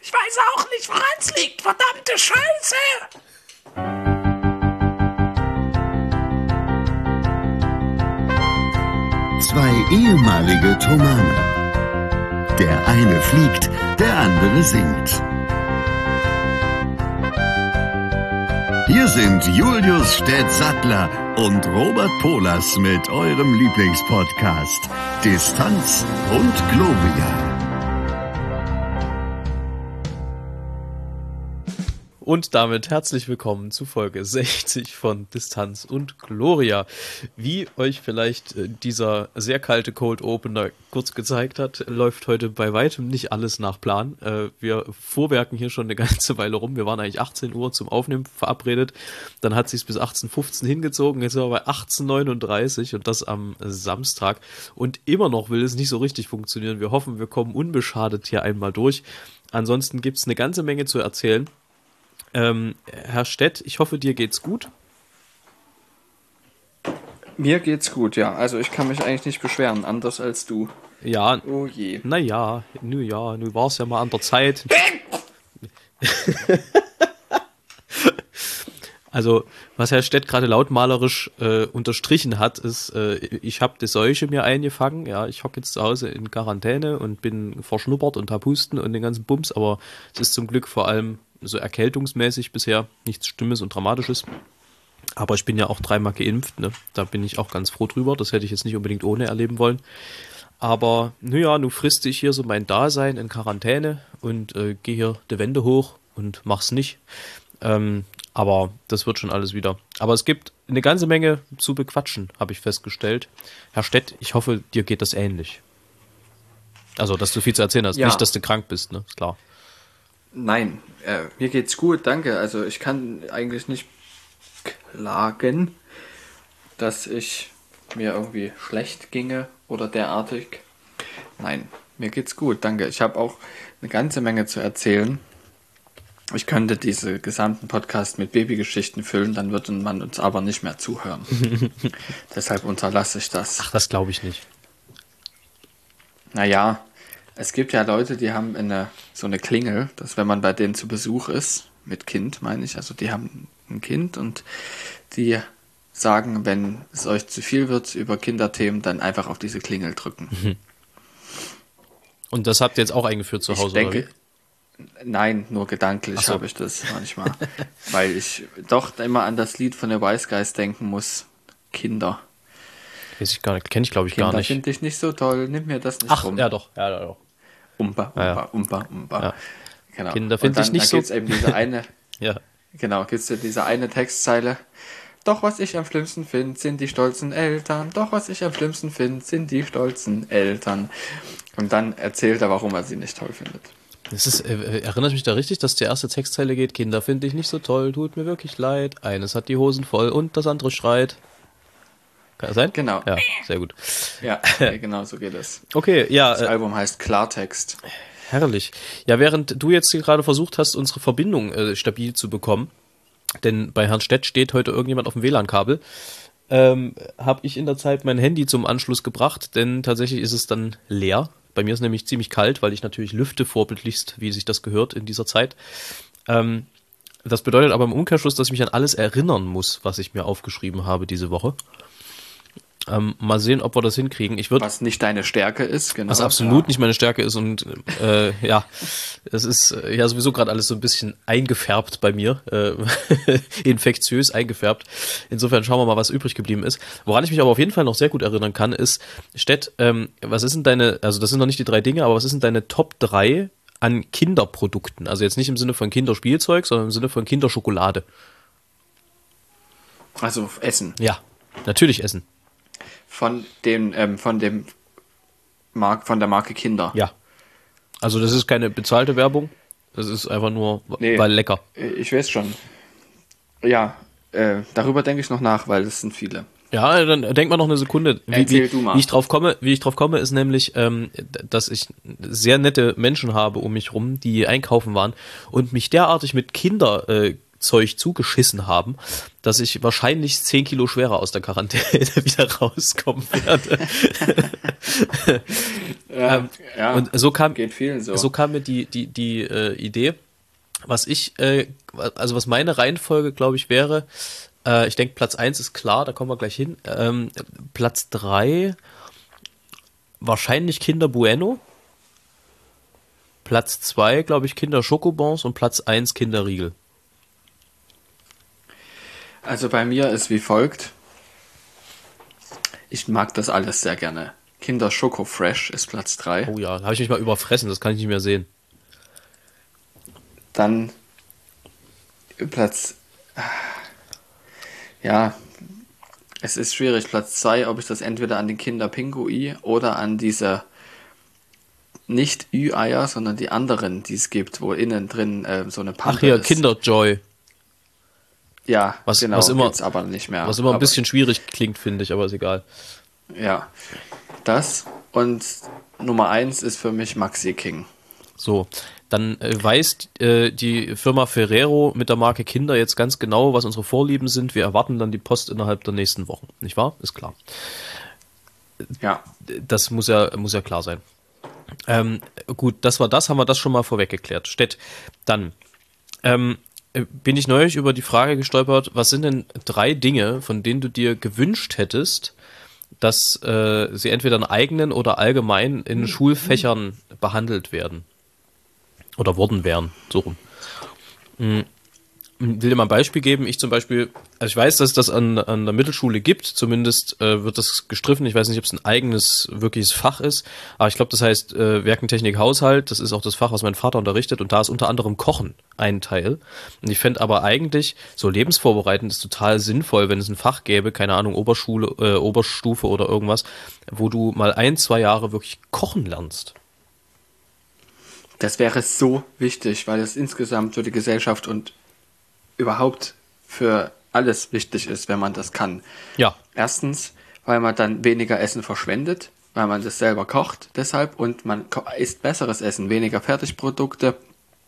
Ich weiß auch nicht, woran es liegt. Verdammte Scheiße! Zwei ehemalige Tomane. Der eine fliegt, der andere singt. Hier sind Julius Städtsattler und Robert Polas mit eurem Lieblingspodcast Distanz und Gloria. Und damit herzlich willkommen zu Folge 60 von Distanz und Gloria. Wie euch vielleicht dieser sehr kalte Cold Opener kurz gezeigt hat, läuft heute bei weitem nicht alles nach Plan. Wir vorwerken hier schon eine ganze Weile rum. Wir waren eigentlich 18 Uhr zum Aufnehmen verabredet. Dann hat es sich bis 18:15 Uhr hingezogen. Jetzt sind wir bei 18:39 Uhr und das am Samstag. Und immer noch will es nicht so richtig funktionieren. Wir hoffen, wir kommen unbeschadet hier einmal durch. Ansonsten gibt es eine ganze Menge zu erzählen. Herr Stett, ich hoffe, dir geht's gut. Mir geht's gut, ja. Also ich kann mich eigentlich nicht beschweren, anders als du. Ja. Oh je. Naja, nun war es ja mal an der Zeit. Also, was Herr Stett gerade lautmalerisch unterstrichen hat, ist, ich habe die Seuche mir eingefangen. Ja, ich hocke jetzt zu Hause in Quarantäne und bin verschnuppert und hab Husten und den ganzen Bums, aber es ist zum Glück vor allem so erkältungsmäßig bisher nichts Schlimmes und Dramatisches. Aber ich bin ja auch 3-mal geimpft, ne? Da bin ich auch ganz froh drüber. Das hätte ich jetzt nicht unbedingt ohne erleben wollen. Aber naja, nun friste ich hier so mein Dasein in Quarantäne und gehe hier die Wände hoch und mach's nicht. Aber das wird schon alles wieder. Aber es gibt eine ganze Menge zu bequatschen, habe ich festgestellt. Herr Stett, ich hoffe, dir geht das ähnlich. Also, dass du viel zu erzählen hast. Ja. Nicht, dass du krank bist, ne? Ist klar. Nein, mir geht's gut, danke. Also ich kann eigentlich nicht klagen, dass ich mir irgendwie schlecht ginge oder derartig. Nein, mir geht's gut, danke. Ich habe auch eine ganze Menge zu erzählen. Ich könnte diese gesamten Podcast mit Babygeschichten füllen, dann würde man uns aber nicht mehr zuhören. Deshalb unterlasse ich das. Ach, das glaube ich nicht. Naja, es gibt ja Leute, die haben so eine Klingel, dass wenn man bei denen zu Besuch ist, mit Kind meine ich, also die haben ein Kind und die sagen, wenn es euch zu viel wird über Kinderthemen, dann einfach auf diese Klingel drücken. Mhm. Und das habt ihr jetzt auch eingeführt zu Hause, oder wie? Nein, nur gedanklich habe ich das manchmal, weil ich doch immer an das Lied von den Wise Guys denken muss, Kinder. Weiß ich gar nicht, kenne ich glaube ich gar nicht. Kinder finde ich nicht so toll, nimm mir das nicht rum. Ach, ja doch. Umpa. Ja. Genau. Kinder finde ich nicht so. Da gibt es eben diese eine, ja. Genau, gibt es diese eine Textzeile. Doch was ich am schlimmsten finde, sind die stolzen Eltern. Doch was ich am schlimmsten finde, sind die stolzen Eltern. Und dann erzählt er, warum er sie nicht toll findet. Das ist, erinnert mich da richtig, dass die erste Textzeile geht, Kinder finde ich nicht so toll, tut mir wirklich leid. Eines hat die Hosen voll und das andere schreit. Kann das sein? Genau. Ja, sehr gut. Ja, genau so geht es. Okay, ja. Das Album heißt Klartext. Herrlich. Ja, während du jetzt gerade versucht hast, unsere Verbindung stabil zu bekommen, denn bei Herrn Stett steht heute irgendjemand auf dem WLAN-Kabel, habe ich in der Zeit mein Handy zum Anschluss gebracht, denn tatsächlich ist es dann leer. Bei mir ist es nämlich ziemlich kalt, weil ich natürlich lüfte vorbildlichst, wie sich das gehört in dieser Zeit. Das bedeutet aber im Umkehrschluss, dass ich mich an alles erinnern muss, was ich mir aufgeschrieben habe diese Woche. Mal sehen, ob wir das hinkriegen. Was nicht deine Stärke ist, genau. Was absolut nicht meine Stärke ist und es ist ja sowieso gerade alles so ein bisschen eingefärbt bei mir, infektiös eingefärbt. Insofern schauen wir mal, was übrig geblieben ist. Woran ich mich aber auf jeden Fall noch sehr gut erinnern kann, ist, Stett, was ist denn deine, also das sind noch nicht die 3 Dinge, aber was ist denn deine Top 3 an Kinderprodukten? Also jetzt nicht im Sinne von Kinderspielzeug, sondern im Sinne von Kinderschokolade. Also Essen. Ja, natürlich Essen. Von der Marke Kinder. Ja. Also das ist keine bezahlte Werbung. Das ist einfach nur, weil lecker. Ich weiß schon. Ja, darüber denke ich noch nach, weil es sind viele. Ja, dann denk mal noch eine Sekunde. Erzähl du mal. Wie ich drauf komme, ist nämlich, dass ich sehr nette Menschen habe um mich rum, die einkaufen waren und mich derartig mit Kindergeschichten Zeug zugeschissen haben, dass ich wahrscheinlich 10 Kilo schwerer aus der Quarantäne wieder rauskommen werde. Ja, und so kam, geht vielen so. so kam mir die Idee, was meine Reihenfolge, glaube ich, wäre, ich denke, Platz 1 ist klar, da kommen wir gleich hin. Platz 3, wahrscheinlich Kinder Bueno. Platz 2, glaube ich, Kinder Schokobons und Platz 1 Kinderriegel. Also bei mir ist wie folgt. Ich mag das alles sehr gerne. Kinder Schoko Fresh ist Platz 3. Oh ja, da habe ich mich mal überfressen, das kann ich nicht mehr sehen. Dann Platz... Ja, es ist schwierig. Platz 2, ob ich das entweder an den Kinder Pinguin oder an diese nicht Ü-Eier, sondern die anderen, die es gibt, wo innen drin so eine Pampe Ach hier, ist. Kinderjoy. Ja, Was genau, immer- gibt's aber nicht mehr. Was immer ein Aber- bisschen schwierig klingt, finde ich, aber ist egal. Ja, das und Nummer 1 ist für mich Maxi King. So, dann weist die Firma Ferrero mit der Marke Kinder jetzt ganz genau, was unsere Vorlieben sind. Wir erwarten dann die Post innerhalb der nächsten Wochen. Nicht wahr? Ist klar. Ja, Das muss ja klar sein. Gut, haben wir das schon mal vorweg geklärt. Stett, dann bin ich neulich über die Frage gestolpert, was sind denn 3 Dinge, von denen du dir gewünscht hättest, dass sie entweder in eigenen oder allgemein in Schulfächern behandelt werden? Oder worden wären, so rum. Ich will dir mal ein Beispiel geben. Ich zum Beispiel, also ich weiß, dass es das an der Mittelschule gibt, zumindest wird das gestriffen. Ich weiß nicht, ob es ein eigenes, wirkliches Fach ist, aber ich glaube, das heißt Werkentechnik Haushalt. Das ist auch das Fach, was mein Vater unterrichtet und da ist unter anderem Kochen ein Teil. Und ich fände aber eigentlich so lebensvorbereitend ist total sinnvoll, wenn es ein Fach gäbe, keine Ahnung, Oberschule, Oberstufe oder irgendwas, wo du mal 1-2 Jahre wirklich kochen lernst. das wäre so wichtig, weil es insgesamt für die Gesellschaft und überhaupt für alles wichtig ist, wenn man das kann. Ja, Erstens, weil man dann weniger Essen verschwendet, weil man das selber kocht, deshalb, und man isst besseres Essen, weniger Fertigprodukte.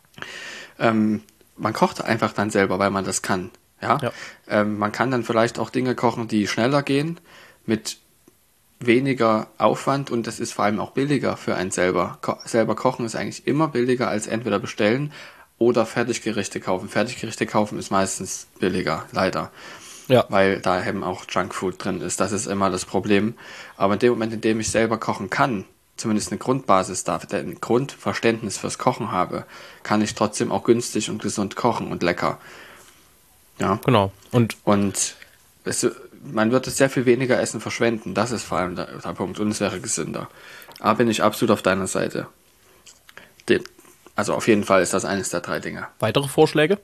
Man kocht einfach dann selber, weil man das kann. Ja? Man kann dann vielleicht auch Dinge kochen, die schneller gehen, mit weniger Aufwand, und das ist vor allem auch billiger für einen selber. Selber kochen ist eigentlich immer billiger als entweder bestellen oder Fertiggerichte kaufen. Fertiggerichte kaufen ist meistens billiger, leider. ja. Weil da eben auch Junkfood drin ist. Das ist immer das Problem. Aber in dem Moment, in dem ich selber kochen kann, zumindest eine Grundbasis da, ein Grundverständnis fürs Kochen habe, kann ich trotzdem auch günstig und gesund kochen und lecker. Ja. Genau. Und Und man wird sehr viel weniger Essen verschwenden. Das ist vor allem der Punkt. Und es wäre gesünder. Da bin ich absolut auf deiner Seite. Also auf jeden Fall ist das eines der 3 Dinge. weitere Vorschläge?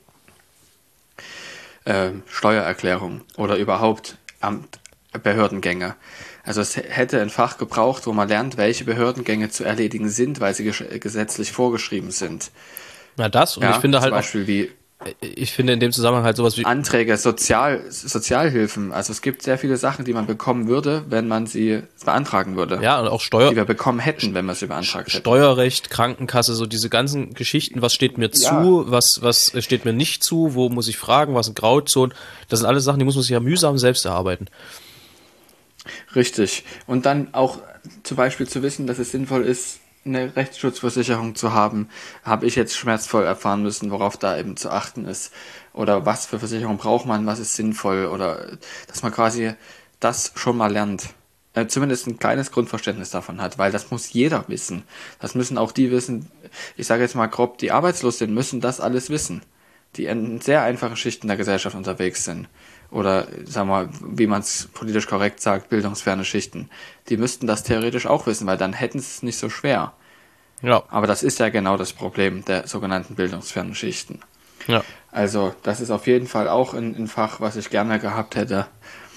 Steuererklärung oder überhaupt Behördengänge. Also es hätte ein Fach gebraucht, wo man lernt, welche Behördengänge zu erledigen sind, weil sie gesetzlich vorgeschrieben sind. Na das, und Ja, ich finde zum halt auch, Beispiel wie ich finde in dem Zusammenhang halt sowas wie Anträge, Sozialhilfen. Also es gibt sehr viele Sachen, die man bekommen würde, wenn man sie beantragen würde. ja, und auch Die wir Steuer, bekommen hätten, wenn wir sie beantragt hätten. Steuerrecht, Krankenkasse, so diese ganzen Geschichten, was steht mir zu, was steht mir nicht zu, wo muss ich fragen, was sind Grauzonen, das sind alles Sachen, die muss man sich ja mühsam selbst erarbeiten. Richtig. Und dann auch zum Beispiel zu wissen, dass es sinnvoll ist, eine Rechtsschutzversicherung zu haben, habe ich jetzt schmerzvoll erfahren müssen, worauf da eben zu achten ist. Oder was für Versicherung braucht man, was ist sinnvoll. Oder dass man quasi das schon mal lernt. Zumindest ein kleines Grundverständnis davon hat, weil das muss jeder wissen. Das müssen auch die wissen, ich sage jetzt mal grob, die arbeitslos sind, müssen das alles wissen. Die in sehr einfachen Schichten der Gesellschaft unterwegs sind. Oder, sagen wir mal, wie man es politisch korrekt sagt, bildungsferne Schichten. Die müssten das theoretisch auch wissen, weil dann hätten sie es nicht so schwer. Ja, Aber das ist ja genau das Problem der sogenannten bildungsfernen Schichten. ja. Also, das ist auf jeden Fall auch ein Fach, was ich gerne gehabt hätte.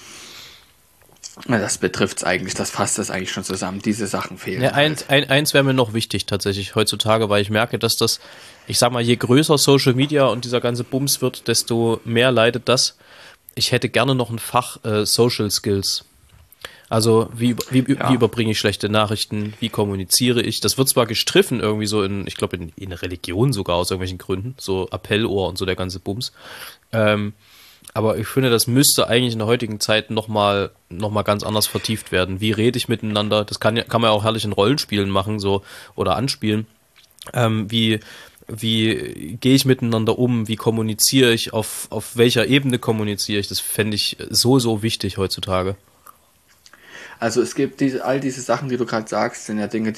Das betrifft es eigentlich, das fasst es eigentlich schon zusammen. Diese Sachen fehlen. Ja, halt. eins wäre mir noch wichtig tatsächlich heutzutage, weil ich merke, dass das, ich sag mal, je größer Social Media und dieser ganze Bums wird, desto mehr leidet das. Ich hätte gerne noch ein Fach Social Skills. Also wie überbringe ich schlechte Nachrichten, wie kommuniziere ich? Das wird zwar gestriffen irgendwie so ich glaube in Religion sogar aus irgendwelchen Gründen, so Appellohr und so der ganze Bums. Aber ich finde, das müsste eigentlich in der heutigen Zeit noch mal ganz anders vertieft werden. Wie rede ich miteinander? Das kann man ja auch herrlich in Rollenspielen machen, so, oder anspielen. Wie gehe ich miteinander um? Wie kommuniziere ich? Auf welcher Ebene kommuniziere ich? Das fände ich so wichtig heutzutage. Also es gibt all diese Sachen, die du gerade sagst, sind ja Dinge,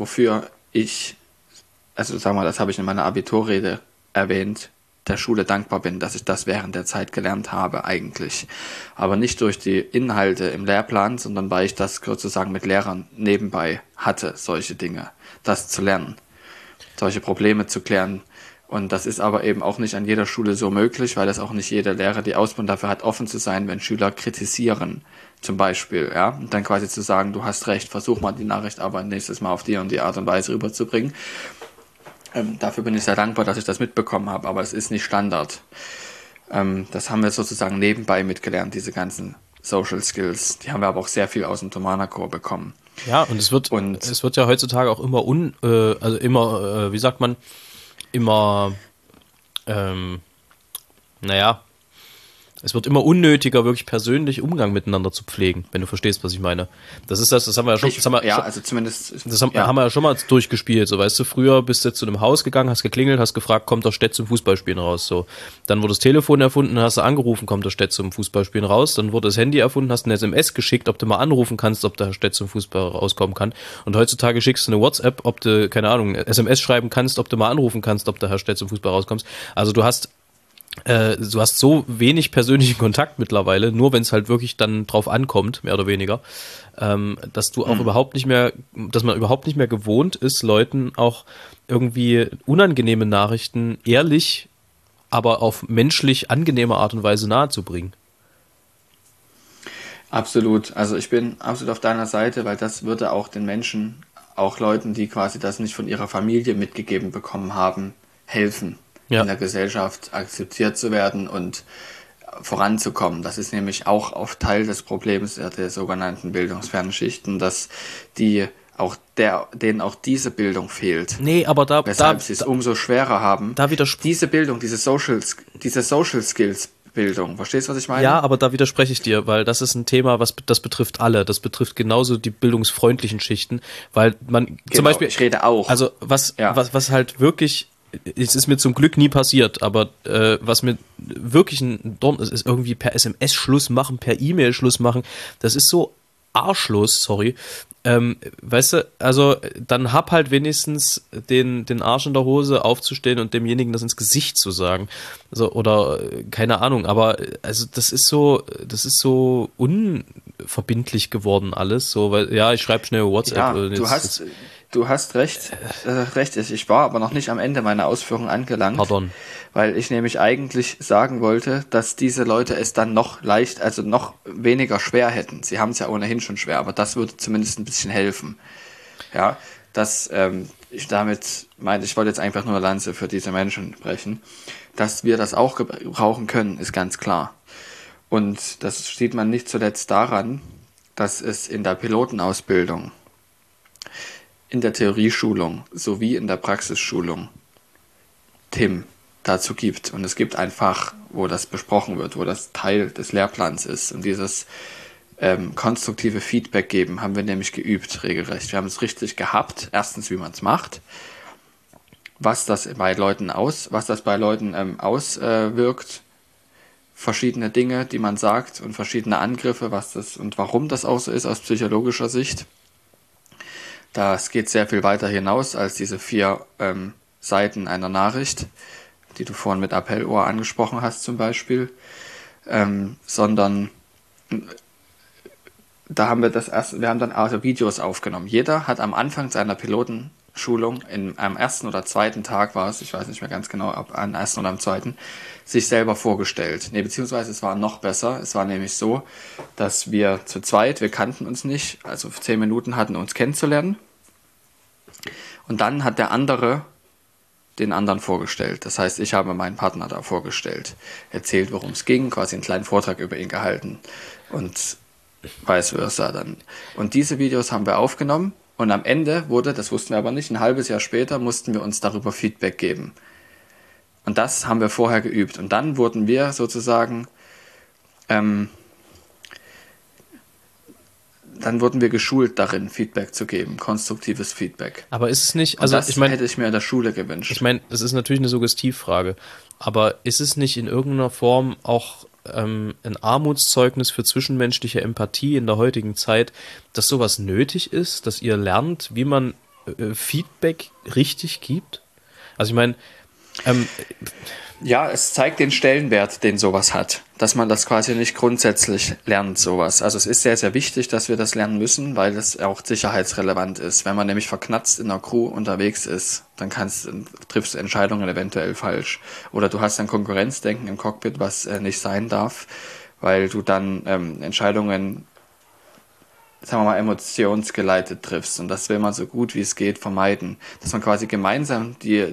also sag mal, das habe ich in meiner Abiturrede erwähnt, der Schule dankbar bin, dass ich das während der Zeit gelernt habe eigentlich. Aber nicht durch die Inhalte im Lehrplan, sondern weil ich das sozusagen mit Lehrern nebenbei hatte, solche Dinge, das zu lernen, solche Probleme zu klären. Und das ist aber eben auch nicht an jeder Schule so möglich, weil das auch nicht jeder Lehrer die Ausbildung dafür hat, offen zu sein, wenn Schüler kritisieren, zum Beispiel, ja, und dann quasi zu sagen, du hast recht, versuch mal die Nachricht aber nächstes Mal auf die und die Art und Weise rüberzubringen. Dafür bin ich sehr dankbar, dass ich das mitbekommen habe, aber es ist nicht Standard. Das haben wir sozusagen nebenbei mitgelernt, diese ganzen Social Skills. Die haben wir aber auch sehr viel aus dem Thomanerchor bekommen. Ja, und es wird ja heutzutage auch immer wie sagt man, immer, es wird immer unnötiger, wirklich persönlich Umgang miteinander zu pflegen, wenn du verstehst, was ich meine. Das haben wir ja schon, haben wir ja schon mal durchgespielt, so, weißt du, früher bist du zu einem Haus gegangen, hast geklingelt, hast gefragt, kommt der Städt zum Fußballspielen raus, so. Dann wurde das Telefon erfunden, hast du angerufen, kommt der Städt zum Fußballspielen raus, dann wurde das Handy erfunden, hast eine SMS geschickt, ob du mal anrufen kannst, ob der Städt zum Fußball rauskommen kann. Und heutzutage schickst du eine WhatsApp, ob du, keine Ahnung, SMS schreiben kannst, ob du mal anrufen kannst, ob der Herr Städt zum Fußball rauskommst. Also du hast so wenig persönlichen Kontakt mittlerweile, nur wenn es halt wirklich dann drauf ankommt, mehr oder weniger, dass du auch dass man überhaupt nicht mehr gewohnt ist, Leuten auch irgendwie unangenehme Nachrichten ehrlich, aber auf menschlich angenehme Art und Weise nahezubringen. Absolut. Also ich bin absolut auf deiner Seite, weil das würde auch den Menschen, auch Leuten, die quasi das nicht von ihrer Familie mitgegeben bekommen haben, helfen. Ja. In der Gesellschaft akzeptiert zu werden und voranzukommen. Das ist nämlich auch oft Teil des Problems der sogenannten bildungsfernen Schichten, dass denen auch diese Bildung fehlt. Nee, aber weshalb sie es umso schwerer haben. Diese Bildung, diese Social Skills Bildung. Verstehst du, was ich meine? Ja, aber da widerspreche ich dir, weil das ist ein Thema, das betrifft alle. Das betrifft genauso die bildungsfreundlichen Schichten, weil man zum Beispiel, ich rede auch. Also was halt wirklich, es ist mir zum Glück nie passiert, aber was mir wirklich ein Dorn ist irgendwie per SMS Schluss machen, per E-Mail Schluss machen. Das ist so arschlos, sorry. Weißt du, also dann hab halt wenigstens den Arsch in der Hose aufzustehen und demjenigen das ins Gesicht zu sagen. So, oder keine Ahnung, aber also das ist so unverbindlich geworden alles. So, weil, ja, ich schreibe schnell WhatsApp. Ja, du hast recht. Ich war aber noch nicht am Ende meiner Ausführungen angelangt. Pardon. Weil ich nämlich eigentlich sagen wollte, dass diese Leute es dann noch weniger schwer hätten. Sie haben es ja ohnehin schon schwer, aber das würde zumindest ein bisschen helfen. Ja, ich wollte jetzt einfach nur eine Lanze für diese Menschen brechen. Dass wir das auch gebrauchen können, ist ganz klar. Und das sieht man nicht zuletzt daran, dass es in der Pilotenausbildung, in der Theorieschulung sowie in der Praxisschulung TIM dazu gibt. Und es gibt ein Fach, wo das besprochen wird, wo das Teil des Lehrplans ist. Und dieses konstruktive Feedback geben haben wir nämlich geübt, regelrecht. Wir haben es richtig gehabt. Erstens, wie man es macht, was das bei Leuten auswirkt, verschiedene Dinge, die man sagt und verschiedene Angriffe, und warum das auch so ist aus psychologischer Sicht. Das geht sehr viel weiter hinaus als diese 4 Seiten einer Nachricht, die du vorhin mit Appellohr angesprochen hast zum Beispiel, sondern wir haben dann also Videos aufgenommen. Jeder hat am Anfang seiner Pilotenschulung, am ersten oder zweiten Tag war es, ich weiß nicht mehr ganz genau, ob am ersten oder am zweiten, sich selber vorgestellt. Beziehungsweise es war noch besser. Es war nämlich so, dass wir zu zweit, wir kannten uns nicht, also 10 Minuten hatten, uns kennenzulernen. Und dann hat der andere den anderen vorgestellt. Das heißt, ich habe meinen Partner da vorgestellt, erzählt, worum es ging, quasi einen kleinen Vortrag über ihn gehalten. Und vice versa dann. Und diese Videos haben wir aufgenommen und am Ende wurde, das wussten wir aber nicht, ein halbes Jahr später mussten wir uns darüber Feedback geben. Und das haben wir vorher geübt. Und dann wurden wir sozusagen, dann wurden wir geschult darin, Feedback zu geben, konstruktives Feedback. Aber ist es nicht, Und also das ich meine, hätte ich mir in der Schule gewünscht. ich meine, das ist natürlich eine Suggestivfrage, aber ist es nicht in irgendeiner Form auch ein Armutszeugnis für zwischenmenschliche Empathie in der heutigen Zeit, dass sowas nötig ist, dass ihr lernt, wie man Feedback richtig gibt? Also ich meine, Ja, es zeigt den Stellenwert, den sowas hat, dass man das quasi nicht grundsätzlich lernt, sowas. Also es ist sehr, sehr wichtig, dass wir das lernen müssen, weil es auch sicherheitsrelevant ist. Wenn man nämlich verknatzt in der Crew unterwegs ist, dann triffst du Entscheidungen eventuell falsch. Oder du hast ein Konkurrenzdenken im Cockpit, was nicht sein darf, weil du dann Entscheidungen, sagen wir mal, emotionsgeleitet triffst. Und das will man so gut wie es geht vermeiden. Dass man quasi gemeinsam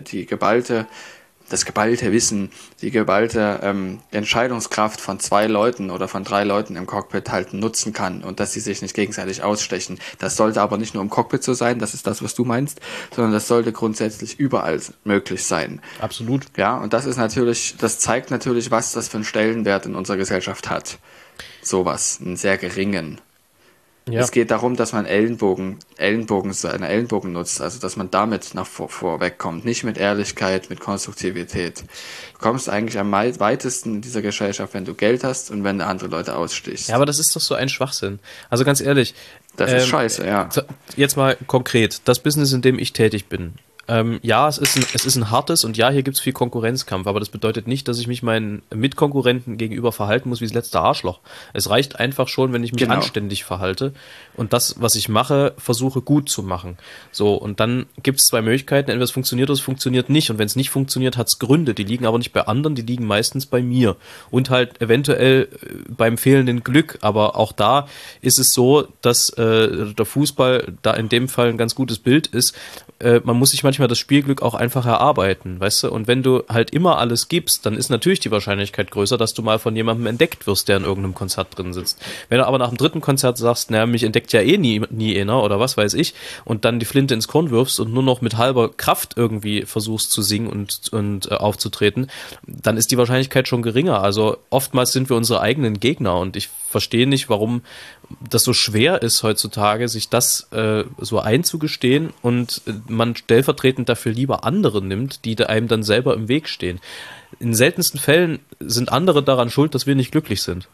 das geballte Wissen, die geballte Entscheidungskraft von 2 Leuten oder von 3 Leuten im Cockpit halt nutzen kann und dass sie sich nicht gegenseitig ausstechen. Das sollte aber nicht nur im Cockpit so sein, das ist das, was du meinst, sondern das sollte grundsätzlich überall möglich sein. absolut. Ja, und das zeigt natürlich, was das für einen Stellenwert in unserer Gesellschaft hat. Sowas, einen sehr geringen. Ja. Es geht darum, dass man einen Ellenbogen nutzt, also dass man damit vorwegkommt, nicht mit Ehrlichkeit, mit Konstruktivität. Du kommst eigentlich am weitesten in dieser Gesellschaft, wenn du Geld hast und wenn du andere Leute ausstichst. Ja, aber das ist doch so ein Schwachsinn. Also ganz ehrlich. Das ist scheiße, ja. Jetzt mal konkret. Das Business, in dem ich tätig bin. Ja, es ist ein hartes und ja, hier gibt es viel Konkurrenzkampf, aber das bedeutet nicht, dass ich mich meinen Mitkonkurrenten gegenüber verhalten muss wie das letzte Arschloch. Es reicht einfach schon, wenn ich mich anständig verhalte und das, was ich mache, versuche gut zu machen. So, und dann gibt es 2 Möglichkeiten, entweder es funktioniert oder es funktioniert nicht und wenn es nicht funktioniert, hat es Gründe, die liegen aber nicht bei anderen, die liegen meistens bei mir und halt eventuell beim fehlenden Glück, aber auch da ist es so, dass der Fußball da in dem Fall ein ganz gutes Bild ist. Man muss sich manchmal das Spielglück auch einfach erarbeiten, weißt du? Und wenn du halt immer alles gibst, dann ist natürlich die Wahrscheinlichkeit größer, dass du mal von jemandem entdeckt wirst, der in irgendeinem Konzert drin sitzt. Wenn du aber nach dem 3. Konzert sagst, naja, mich entdeckt ja eh nie einer oder was weiß ich, und dann die Flinte ins Korn wirfst und nur noch mit halber Kraft irgendwie versuchst zu singen und aufzutreten, dann ist die Wahrscheinlichkeit schon geringer. Also oftmals sind wir unsere eigenen Gegner und ich verstehe nicht, warum das so schwer ist heutzutage, sich das so einzugestehen und man stellvertretend dafür lieber andere nimmt, die einem dann selber im Weg stehen. In seltensten Fällen sind andere daran schuld, dass wir nicht glücklich sind.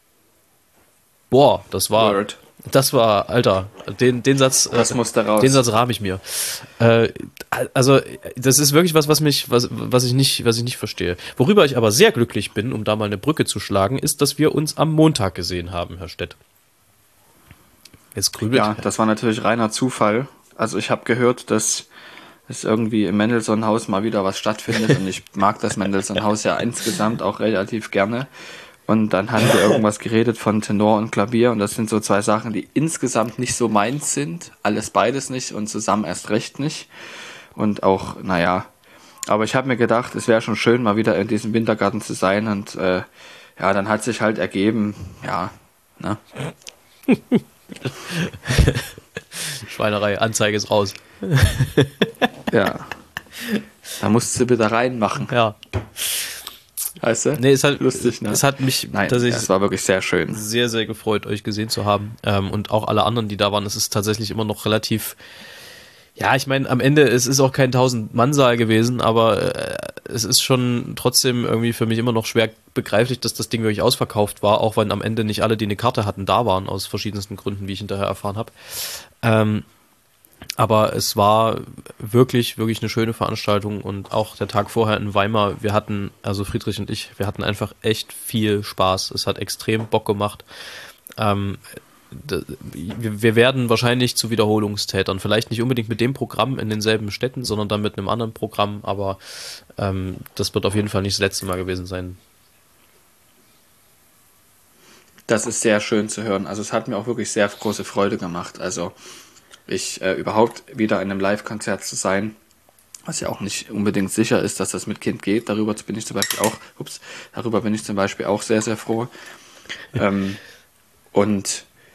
Boah, das war, Alter, den Satz, das musste raus. Den Satz rahme ich mir. Also, das ist wirklich was ich nicht verstehe. Worüber ich aber sehr glücklich bin, um da mal eine Brücke zu schlagen, ist, dass wir uns am Montag gesehen haben, Herr Stett. Jetzt grübelt. Ja, das war natürlich reiner Zufall. Also ich habe gehört, dass es irgendwie im Mendelssohn-Haus mal wieder was stattfindet und ich mag das Mendelssohn-Haus ja insgesamt auch relativ gerne. Und dann haben wir irgendwas geredet von Tenor und Klavier und das sind so 2 Sachen, die insgesamt nicht so meins sind. Alles beides nicht und zusammen erst recht nicht. Und auch, naja, aber ich habe mir gedacht, es wäre schon schön, mal wieder in diesem Wintergarten zu sein und ja, dann hat sich halt ergeben, ja, ne? Schweinerei, Anzeige ist raus. Ja. Da musst du bitte reinmachen. Ja. Weißt du? Nee, ist halt lustig, ne? Es hat mich es war wirklich sehr schön. Sehr, sehr gefreut, euch gesehen zu haben. Und auch alle anderen, die da waren. Es ist tatsächlich immer noch relativ. Ja, ich meine, am Ende, es ist auch kein 1000-Mann-Saal gewesen, aber es ist schon trotzdem irgendwie für mich immer noch schwer begreiflich, dass das Ding wirklich ausverkauft war, auch wenn am Ende nicht alle, die eine Karte hatten, da waren, aus verschiedensten Gründen, wie ich hinterher erfahren habe. Aber es war wirklich, wirklich eine schöne Veranstaltung und auch der Tag vorher in Weimar, also Friedrich und ich, wir hatten einfach echt viel Spaß. Es hat extrem Bock gemacht. Wir werden wahrscheinlich zu Wiederholungstätern. Vielleicht nicht unbedingt mit dem Programm in denselben Städten, sondern dann mit einem anderen Programm, aber das wird auf jeden Fall nicht das letzte Mal gewesen sein. Das ist sehr schön zu hören. Also es hat mir auch wirklich sehr große Freude gemacht. Also überhaupt wieder in einem Live-Konzert zu sein, was ja auch nicht unbedingt sicher ist, dass das mit Kind geht. Darüber bin ich zum Beispiel auch sehr, sehr froh. Und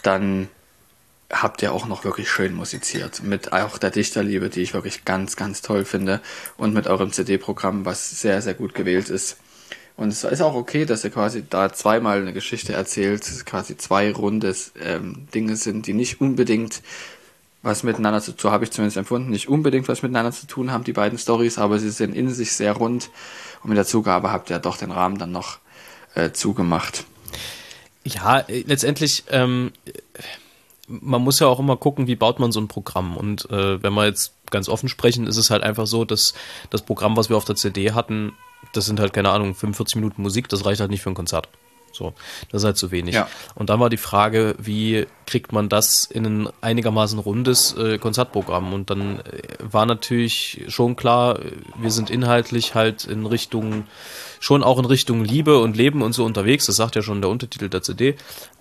dann habt ihr auch noch wirklich schön musiziert. Mit auch der Dichterliebe, die ich wirklich ganz, ganz toll finde. Und mit eurem CD-Programm, was sehr, sehr gut gewählt ist. Und es ist auch okay, dass ihr quasi da zweimal eine Geschichte erzählt, quasi zwei runde Dinge sind, die nicht unbedingt was miteinander zu tun, habe ich zumindest empfunden, nicht unbedingt was miteinander zu tun haben, die beiden Storys, aber sie sind in sich sehr rund. Und mit der Zugabe habt ihr doch den Rahmen dann noch zugemacht. Ja, letztendlich, man muss ja auch immer gucken, wie baut man so ein Programm. Und wenn wir jetzt ganz offen sprechen, ist es halt einfach so, dass das Programm, was wir auf der CD hatten, das sind halt, keine Ahnung, 45 Minuten Musik, das reicht halt nicht für ein Konzert. So, das ist halt zu wenig. Ja. Und dann war die Frage, wie kriegt man das in ein einigermaßen rundes Konzertprogramm? Und dann war natürlich schon klar, wir sind inhaltlich halt schon auch in Richtung Liebe und Leben und so unterwegs. Das sagt ja schon der Untertitel der CD.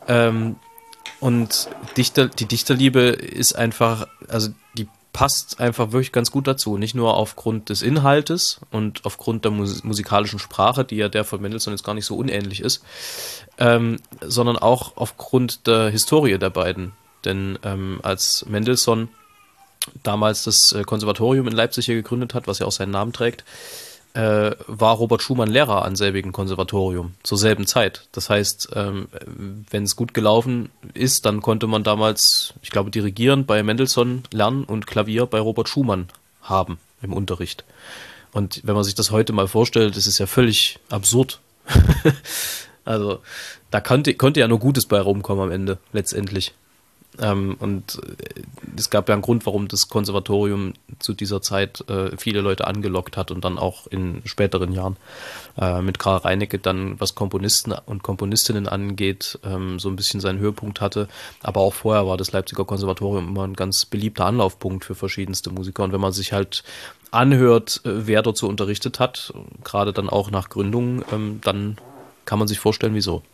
Und die Dichterliebe ist einfach, also die passt einfach wirklich ganz gut dazu. Nicht nur aufgrund des Inhaltes und aufgrund der musikalischen Sprache, die ja der von Mendelssohn jetzt gar nicht so unähnlich ist, sondern auch aufgrund der Historie der beiden. Denn als Mendelssohn damals das Konservatorium in Leipzig hier gegründet hat, was ja auch seinen Namen trägt, war Robert Schumann Lehrer an selbigen Konservatorium zur selben Zeit. Das heißt, wenn es gut gelaufen ist, dann konnte man damals, ich glaube, Dirigieren bei Mendelssohn lernen und Klavier bei Robert Schumann haben im Unterricht. Und wenn man sich das heute mal vorstellt, das ist ja völlig absurd. Also da konnte ja nur Gutes bei rumkommen am Ende, letztendlich. Und es gab ja einen Grund, warum das Konservatorium zu dieser Zeit viele Leute angelockt hat und dann auch in späteren Jahren mit Karl Reinecke dann, was Komponisten und Komponistinnen angeht, so ein bisschen seinen Höhepunkt hatte. Aber auch vorher war das Leipziger Konservatorium immer ein ganz beliebter Anlaufpunkt für verschiedenste Musiker. Und wenn man sich halt anhört, wer dort so unterrichtet hat, gerade dann auch nach Gründung, dann kann man sich vorstellen, wieso.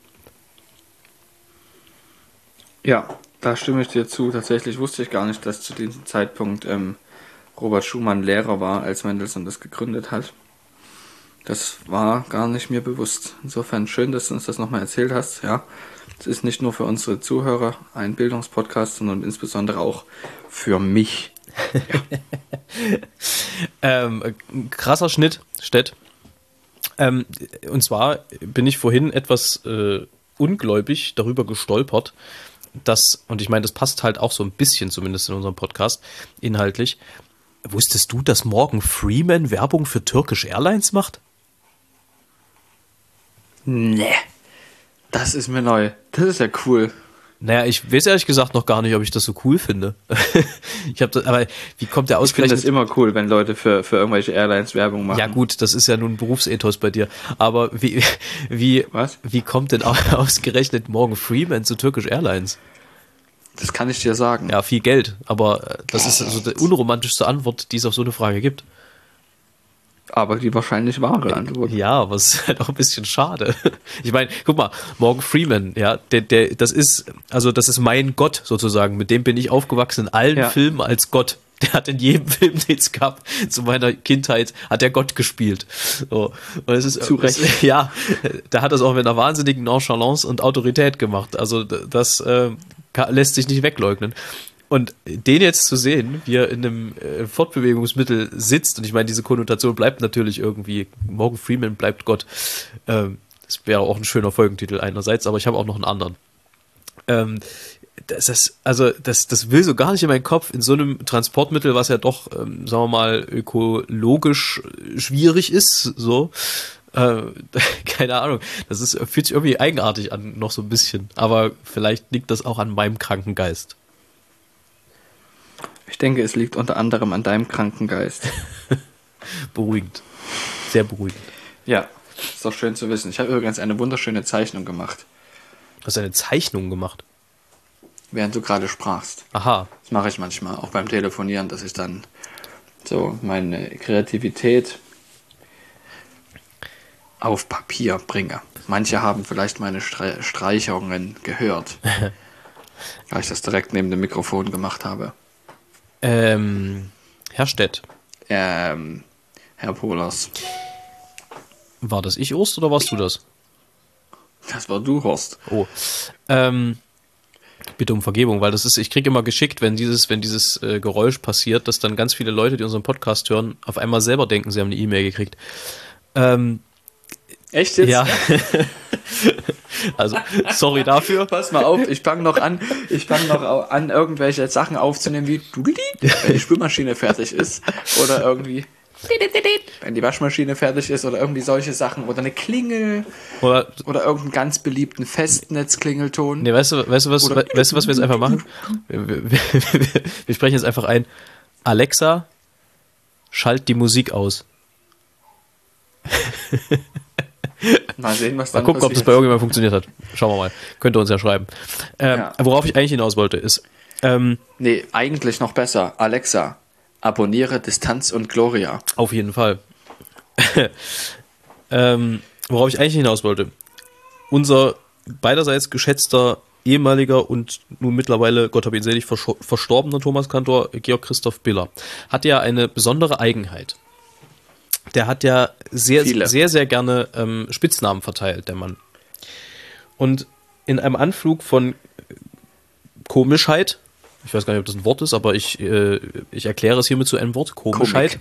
Ja, da stimme ich dir zu. Tatsächlich wusste ich gar nicht, dass zu diesem Zeitpunkt Robert Schumann Lehrer war, als Mendelssohn das gegründet hat. Das war gar nicht mir bewusst. Insofern schön, dass du uns das nochmal erzählt hast. Ja, es ist nicht nur für unsere Zuhörer ein Bildungspodcast, sondern insbesondere auch für mich. Krasser Schnitt, Stett. Und zwar bin ich vorhin etwas ungläubig darüber gestolpert, und ich meine, das passt halt auch so ein bisschen zumindest in unserem Podcast inhaltlich. Wusstest du, dass Morgan Freeman Werbung für Turkish Airlines macht? Nee, das ist mir neu. Das ist ja cool. Naja, ich weiß ehrlich gesagt noch gar nicht, ob ich das so cool finde. Aber wie kommt der ausgerechnet? Ich finde das immer cool, wenn Leute für irgendwelche Airlines Werbung machen. Ja gut, das ist ja nun ein Berufsethos bei dir. Aber wie kommt denn ausgerechnet Morgan Freeman zu Turkish Airlines? Das kann ich dir sagen. Ja, viel Geld. Aber das ist so die unromantischste Antwort, die es auf so eine Frage gibt. Aber die wahrscheinlich wahre Antwort. Ja, aber es ist halt auch ein bisschen schade. Ich meine, guck mal, Morgan Freeman, ja, das ist mein Gott sozusagen. Mit dem bin ich aufgewachsen in allen Filmen als Gott. Der hat in jedem Film, den es gab, zu meiner Kindheit, hat er Gott gespielt. So. Und es ist zu Recht. Ja, der hat das auch mit einer wahnsinnigen Nonchalance und Autorität gemacht. Also das lässt sich nicht wegleugnen. Und den jetzt zu sehen, wie er in einem Fortbewegungsmittel sitzt, und ich meine, diese Konnotation bleibt natürlich irgendwie, Morgan Freeman bleibt Gott. Das wäre auch ein schöner Folgentitel einerseits, aber ich habe auch noch einen anderen. Das will so gar nicht in meinen Kopf, in so einem Transportmittel, was ja doch, sagen wir mal, ökologisch schwierig ist, so. Keine Ahnung, fühlt sich irgendwie eigenartig an, noch so ein bisschen. Aber vielleicht liegt das auch an meinem kranken Geist. Ich denke, es liegt unter anderem an deinem kranken Geist. Beruhigend. Sehr beruhigend. Ja, ist doch schön zu wissen. Ich habe übrigens eine wunderschöne Zeichnung gemacht. Du hast eine Zeichnung gemacht? Während du gerade sprachst. Aha. Das mache ich manchmal, auch beim Telefonieren, dass ich dann so meine Kreativität auf Papier bringe. Manche haben vielleicht meine Streichungen gehört, weil ich das direkt neben dem Mikrofon gemacht habe. Herr Stett. Herr Polas. War das ich, Horst, oder warst du das? Das war du, Horst. Oh. Bitte um Vergebung, weil ich kriege immer geschickt, wenn dieses Geräusch passiert, dass dann ganz viele Leute, die unseren Podcast hören, auf einmal selber denken, sie haben eine E-Mail gekriegt. Echt jetzt? Ja. Also, sorry dafür. Pass mal auf, ich fange noch an, irgendwelche Sachen aufzunehmen, wie wenn die Spülmaschine fertig ist oder irgendwie wenn die Waschmaschine fertig ist oder irgendwie solche Sachen oder eine Klingel oder irgendeinen ganz beliebten Festnetzklingelton. Nee, weißt du, was wir jetzt einfach machen? Wir sprechen jetzt einfach ein: Alexa, schalt die Musik aus. Mal sehen, was dann passiert. Mal gucken, ob das bei irgendjemandem funktioniert hat. Schauen wir mal. Könnt ihr uns ja schreiben. Worauf ich eigentlich hinaus wollte, ist... nee, eigentlich noch besser. Alexa, abonniere Distanz und Gloria. Auf jeden Fall. Worauf ich eigentlich hinaus wollte. Unser beiderseits geschätzter ehemaliger und nun mittlerweile, Gott hab ihn selig, verstorbener Thomas Kantor, Georg Christoph Biller, hat ja eine besondere Eigenheit. Der hat ja sehr, sehr gerne Spitznamen verteilt, der Mann. Und in einem Anflug von Komischheit, ich weiß gar nicht, ob das ein Wort ist, aber ich erkläre es hiermit zu einem Wort, Komischheit,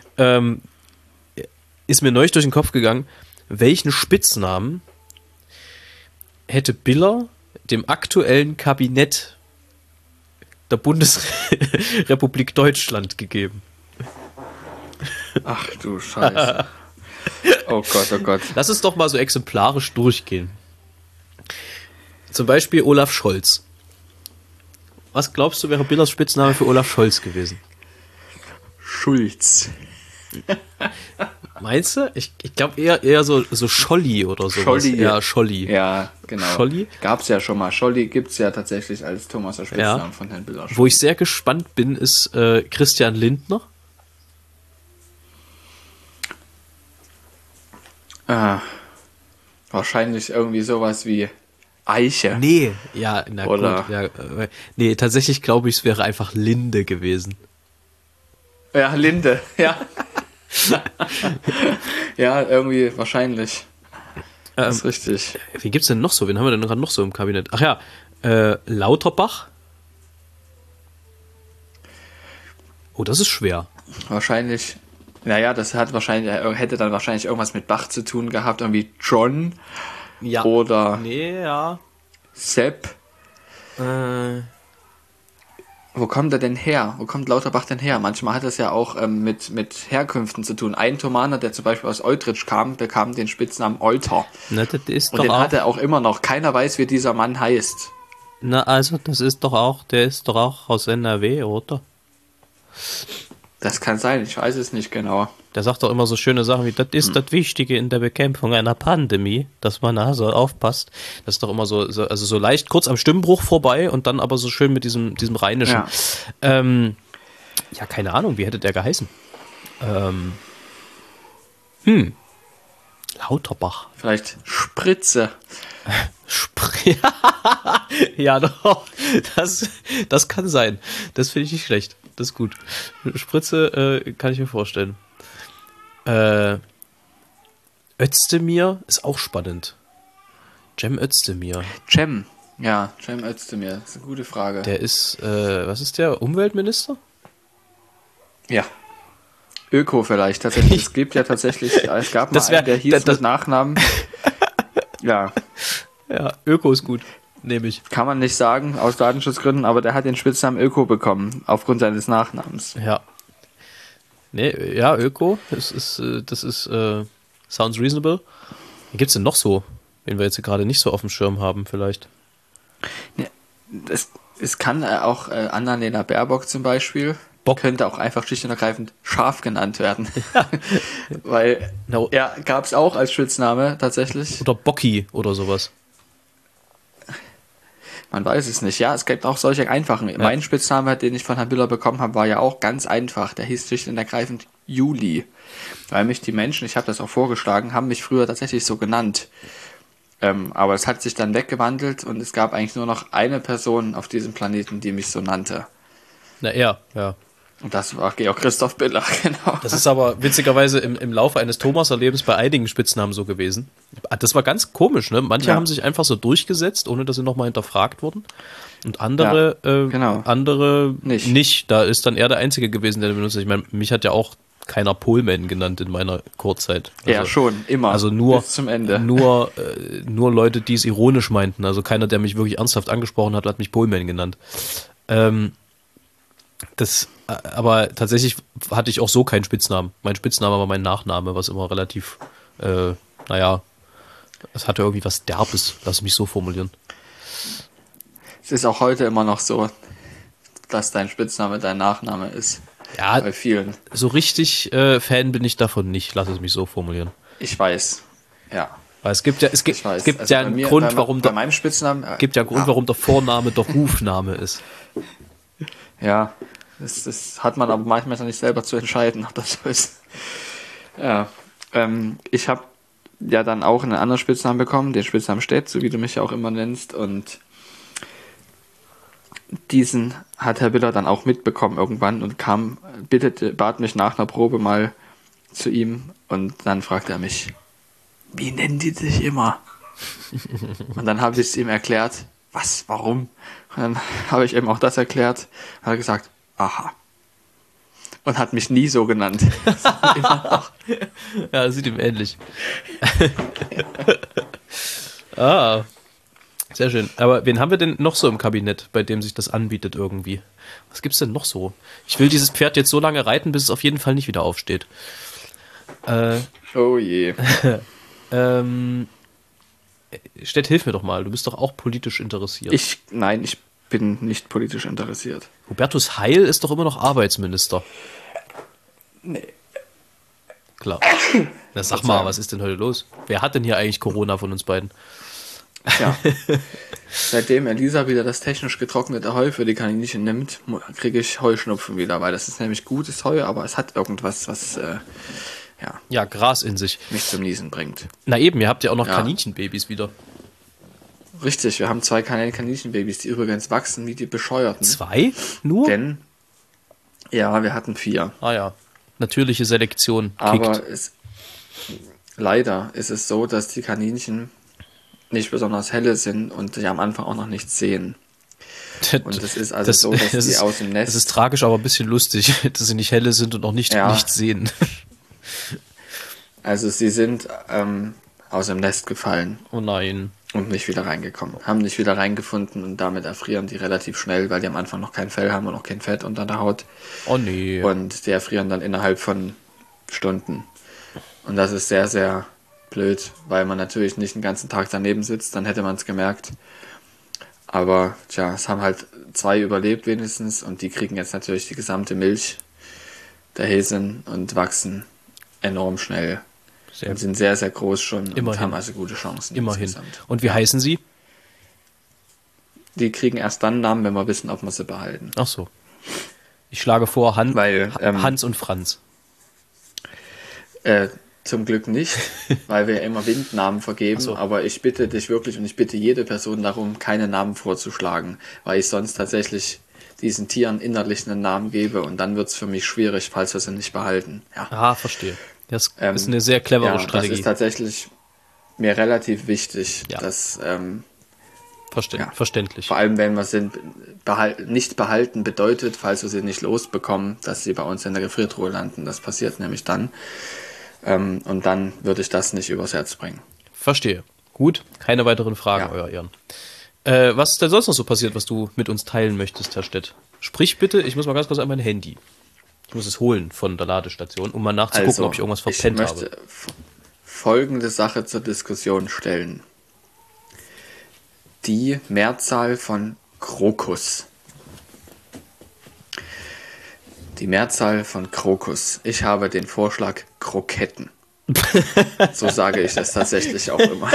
ist mir neulich durch den Kopf gegangen, welchen Spitznamen hätte Biller dem aktuellen Kabinett der Bundesrepublik Deutschland gegeben? Ach du Scheiße. Oh Gott, oh Gott. Lass es doch mal so exemplarisch durchgehen. Zum Beispiel Olaf Scholz. Was glaubst du, wäre Billers Spitzname für Olaf Scholz gewesen? Schulz. Meinst du? Ich glaube eher so Scholli oder sowas. Scholli. Ja, Scholli. Ja, genau. Scholli? Gab's ja schon mal. Scholli gibt's ja tatsächlich als Thomaser Spitznamen von Herrn Biller. Wo ich sehr gespannt bin, ist Christian Lindner. Wahrscheinlich irgendwie sowas wie Eiche. Nee, ja, na oder gut. Ja, nee, tatsächlich glaube ich, es wäre einfach Linde gewesen. Ja, Linde, ja. Ja, irgendwie wahrscheinlich. Das ist richtig. Wie gibt's denn noch so? Wen haben wir denn gerade noch so im Kabinett? Ach ja, Lauterbach. Oh, das ist schwer. Wahrscheinlich. Naja, das hätte dann wahrscheinlich irgendwas mit Bach zu tun gehabt, irgendwie John. Ja. Oder nee, ja. Sepp. Wo kommt er denn her? Wo kommt Lauterbach denn her? Manchmal hat es ja auch mit Herkünften zu tun. Ein Thomaner, der zum Beispiel aus Eutrich kam, bekam den Spitznamen Euter. Na, das ist und doch den auch, hat er auch immer noch. Keiner weiß, wie dieser Mann heißt. Na, also, der ist doch auch aus NRW, oder? Das kann sein, ich weiß es nicht genau. Der sagt doch immer so schöne Sachen wie, das ist das Wichtige in der Bekämpfung einer Pandemie, dass man also aufpasst. Das ist doch immer so leicht kurz am Stimmbruch vorbei und dann aber so schön mit diesem Rheinischen. Ja, ja, keine Ahnung, wie hätte der geheißen? Lauterbach. Vielleicht Spritze. Ja, doch. Das kann sein. Das finde ich nicht schlecht. Das ist gut. Spritze kann ich mir vorstellen. Özdemir ist auch spannend. Cem Özdemir. Cem Özdemir. Das ist eine gute Frage. Der ist, was ist der? Umweltminister? Ja. Öko vielleicht, tatsächlich. Es gibt ja tatsächlich, es gab mal einen, der hieß mit Nachnamen. Ja. Ja, Öko ist gut. Nehme ich. Kann man nicht sagen, aus Datenschutzgründen, aber der hat den Spitznamen Öko bekommen, aufgrund seines Nachnamens. Ja. Nee, ja, Öko, das ist sounds reasonable. Wie gibt's denn noch so, wen wir jetzt gerade nicht so auf dem Schirm haben, vielleicht? Nee, es kann auch Annalena Baerbock zum Beispiel, könnte auch einfach schlicht und ergreifend Schaf genannt werden. Ja. Weil, ja, gab's auch als Spitzname tatsächlich. Oder Bocki oder sowas. Man weiß es nicht. Ja, es gibt auch solche einfachen. Ja. Mein Spitzname, den ich von Herrn Biller bekommen habe, war ja auch ganz einfach. Der hieß schlicht und ergreifend Juli. Weil mich die Menschen, ich habe das auch vorgeschlagen, haben mich früher tatsächlich so genannt. Aber es hat sich dann weggewandelt und es gab eigentlich nur noch eine Person auf diesem Planeten, die mich so nannte. Na, ja. Und das war Georg Christoph Biller, genau. Das ist aber witzigerweise im Laufe eines Thomas-Erlebens bei einigen Spitznamen so gewesen. Das war ganz komisch, ne? Manche haben sich einfach so durchgesetzt, ohne dass sie nochmal hinterfragt wurden. Und andere, genau. andere Nicht. nicht. Da ist dann er der Einzige gewesen, der den benutzt. Ich meine, mich hat ja auch keiner Poleman genannt in meiner Kurzzeit. Ja, schon, immer. Also nur, bis zum Ende. nur Leute, die es ironisch meinten. Also keiner, der mich wirklich ernsthaft angesprochen hat, hat mich Poleman genannt. Aber tatsächlich hatte ich auch so keinen Spitznamen. Mein Spitzname war mein Nachname, was immer relativ, es hatte irgendwie was Derbes, lass mich so formulieren. Es ist auch heute immer noch so, dass dein Spitzname dein Nachname ist. Ja, bei vielen. So richtig Fan bin ich davon nicht, lass es mich so formulieren. Ich weiß, ja. Weil es gibt ja, es gibt Also ja einen Grund, warum bei meinem Spitznamen gibt ja einen Grund, warum der Vorname der Rufname ist. Ja, das hat man aber manchmal dann nicht selber zu entscheiden, ob das so ist. Ja, ich habe ja dann auch einen anderen Spitznamen bekommen, den Spitznamen Stett, so wie du mich ja auch immer nennst, und diesen hat Herr Willer dann auch mitbekommen irgendwann und bat mich nach einer Probe mal zu ihm und dann fragte er mich, wie nennen die dich immer? Und dann habe ich es ihm erklärt, was, warum? Und dann habe ich ihm auch das erklärt, hat er gesagt, aha. Und hat mich nie so genannt. Ja, das sieht ihm ähnlich. Sehr schön. Aber wen haben wir denn noch so im Kabinett, bei dem sich das anbietet irgendwie? Was gibt's denn noch so? Ich will dieses Pferd jetzt so lange reiten, bis es auf jeden Fall nicht wieder aufsteht. Oh je. Stett, hilf mir doch mal. Du bist doch auch politisch interessiert. Nein, ich bin nicht politisch interessiert. Hubertus Heil ist doch immer noch Arbeitsminister. Nee. Klar. Na, sag mal, was ist denn heute los? Wer hat denn hier eigentlich Corona von uns beiden? Ja. Seitdem Elisa wieder das technisch getrocknete Heu für die Kaninchen nimmt, kriege ich Heuschnupfen wieder, weil das ist nämlich gutes Heu, aber es hat irgendwas, was Gras in sich. mich zum Niesen bringt. Na eben, ihr habt ja auch noch Kaninchenbabys wieder. Richtig, wir haben 2 Kaninchenbabys, die übrigens wachsen wie die Bescheuerten. 2? Nur? Denn, ja, wir hatten 4. Ah ja, natürliche Selektion kickt. Aber leider ist es so, dass die Kaninchen nicht besonders helle sind und die am Anfang auch noch nichts sehen. Und es ist also so, dass die aus dem Nest... Es ist tragisch, aber ein bisschen lustig, dass sie nicht helle sind und auch nichts sehen. Also sie sind aus dem Nest gefallen. Oh nein. Und nicht wieder reingekommen. Haben nicht wieder reingefunden und damit erfrieren die relativ schnell, weil die am Anfang noch kein Fell haben und noch kein Fett unter der Haut. Oh nee. Und die erfrieren dann innerhalb von Stunden. Und das ist sehr, sehr blöd, weil man natürlich nicht den ganzen Tag daneben sitzt, dann hätte man es gemerkt. Aber tja, es haben halt 2 überlebt wenigstens und die kriegen jetzt natürlich die gesamte Milch der Häsin und wachsen enorm schnell. Und sind sehr, sehr groß schon und haben also gute Chancen. Immerhin. Insgesamt. Und wie heißen sie? Die kriegen erst dann Namen, wenn wir wissen, ob wir sie behalten. Ach so. Ich schlage vor Hans und Franz. Zum Glück nicht, weil wir immer Windnamen vergeben, so. Aber ich bitte dich wirklich und ich bitte jede Person darum, keine Namen vorzuschlagen, weil ich sonst tatsächlich diesen Tieren innerlich einen Namen gebe und dann wird es für mich schwierig, falls wir sie nicht behalten. Ja. Ah, verstehe. Das ist eine sehr clevere Strategie. Das ist tatsächlich mir relativ wichtig, dass verständlich. Vor allem, wenn wir sie nicht behalten, bedeutet, falls wir sie nicht losbekommen, dass sie bei uns in der Gefriertruhe landen. Das passiert nämlich dann. Und dann würde ich das nicht übers Herz bringen. Verstehe. Gut, keine weiteren Fragen, Euer Ehren. Was ist denn sonst noch so passiert, was du mit uns teilen möchtest, Herr Stett? Sprich bitte, ich muss mal ganz kurz an mein Handy. Ich muss es holen von der Ladestation, um mal nachzugucken, ob ich irgendwas verpennt habe. Ich möchte folgende Sache zur Diskussion stellen. Die Mehrzahl von Krokus. Die Mehrzahl von Krokus. Ich habe den Vorschlag Kroketten. So sage ich das tatsächlich auch immer.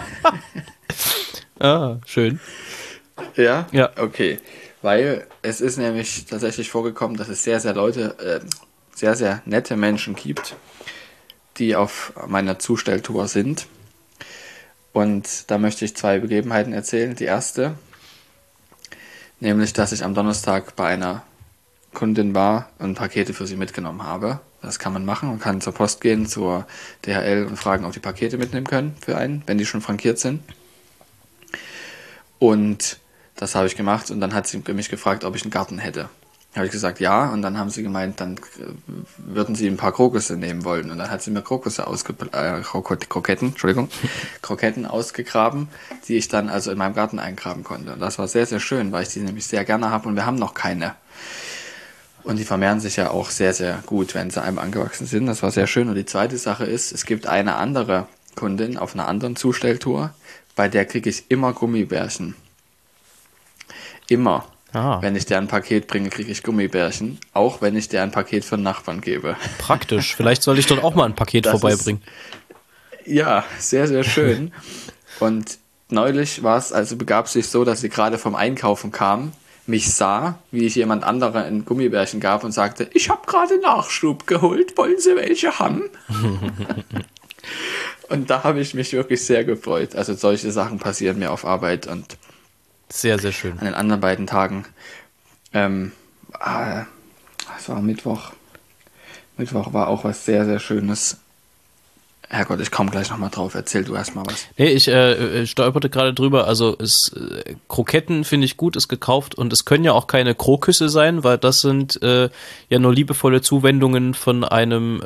Ah, schön. Ja? Ja. Okay. Weil es ist nämlich tatsächlich vorgekommen, dass es sehr, sehr nette Menschen gibt, die auf meiner Zustelltour sind. Und da möchte ich 2 Begebenheiten erzählen. Die erste, nämlich, dass ich am Donnerstag bei einer Kundin war und Pakete für sie mitgenommen habe. Das kann man machen. Man kann zur Post gehen, zur DHL und fragen, ob die Pakete mitnehmen können für einen, wenn die schon frankiert sind. Und das habe ich gemacht und dann hat sie mich gefragt, ob ich einen Garten hätte. Habe ich gesagt, ja, und dann haben sie gemeint, dann würden sie ein paar Krokusse nehmen wollen. Und dann hat sie mir Kroketten ausgegraben, die ich dann also in meinem Garten eingraben konnte. Und das war sehr, sehr schön, weil ich die nämlich sehr gerne habe und wir haben noch keine. Und die vermehren sich ja auch sehr, sehr gut, wenn sie einem angewachsen sind. Das war sehr schön. Und die zweite Sache ist, es gibt eine andere Kundin auf einer anderen Zustelltour, bei der kriege ich immer Gummibärchen. Immer. Wenn ich dir ein Paket bringe, kriege ich Gummibärchen, auch wenn ich dir ein Paket für einen Nachbarn gebe. Praktisch. Vielleicht soll ich dort auch mal ein Paket vorbeibringen. Ja, sehr, sehr schön. Und neulich begab sich so, dass sie gerade vom Einkaufen kam, mich sah, wie ich jemand anderem ein Gummibärchen gab und sagte, ich habe gerade Nachschub geholt, wollen Sie welche haben? Und da habe ich mich wirklich sehr gefreut. Also solche Sachen passieren mir auf Arbeit und sehr, sehr schön. An den anderen beiden Tagen. Es war Mittwoch. Mittwoch war auch was sehr, sehr Schönes. Herrgott, ich komme gleich nochmal drauf. Erzähl du erst mal was. Nee, ich stolperte gerade drüber. Also Kroketten finde ich gut, ist gekauft. Und es können ja auch keine Krokusse sein, weil das sind ja nur liebevolle Zuwendungen von einem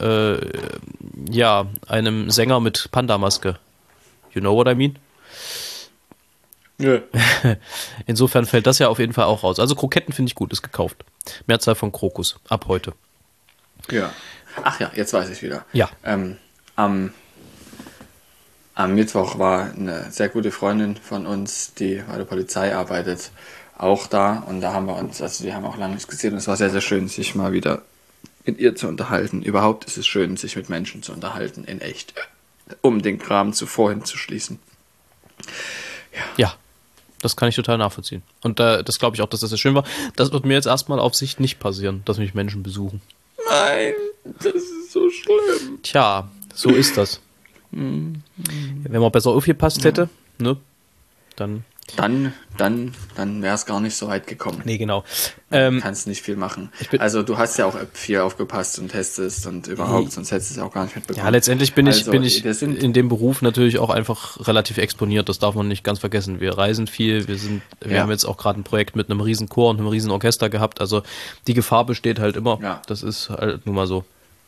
Sänger mit Panda-Maske. You know what I mean? Nö. Insofern fällt das ja auf jeden Fall auch raus. Also Kroketten finde ich gut, ist gekauft. Mehrzahl von Krokus, ab heute. Ja. Ach ja, jetzt weiß ich wieder. Ja. Am Mittwoch war eine sehr gute Freundin von uns, die bei der Polizei arbeitet, auch da. Und da haben wir uns, also wir haben auch lange nicht gesehen. Und es war sehr, sehr schön, sich mal wieder mit ihr zu unterhalten. Überhaupt ist es schön, sich mit Menschen zu unterhalten, in echt. Um den Kram vorhin zu schließen. Ja. Das kann ich total nachvollziehen. Und das glaube ich auch, dass das sehr schön war. Das wird mir jetzt erstmal auf Sicht nicht passieren, dass mich Menschen besuchen. Nein, das ist so schlimm. Tja, so ist das. Wenn man besser aufgepasst hätte, ne, dann wäre es gar nicht so weit gekommen. Nee, genau. Kannst nicht viel machen. Also du hast ja auch viel aufgepasst und testest und überhaupt, sonst hättest du es ja auch gar nicht mitbekommen. Ja, letztendlich bin ich in dem Beruf natürlich auch einfach relativ exponiert, das darf man nicht ganz vergessen. Wir reisen viel, wir haben jetzt auch gerade ein Projekt mit einem riesen Chor und einem riesen Orchester gehabt, also die Gefahr besteht halt immer. Ja. Das ist halt nun mal so.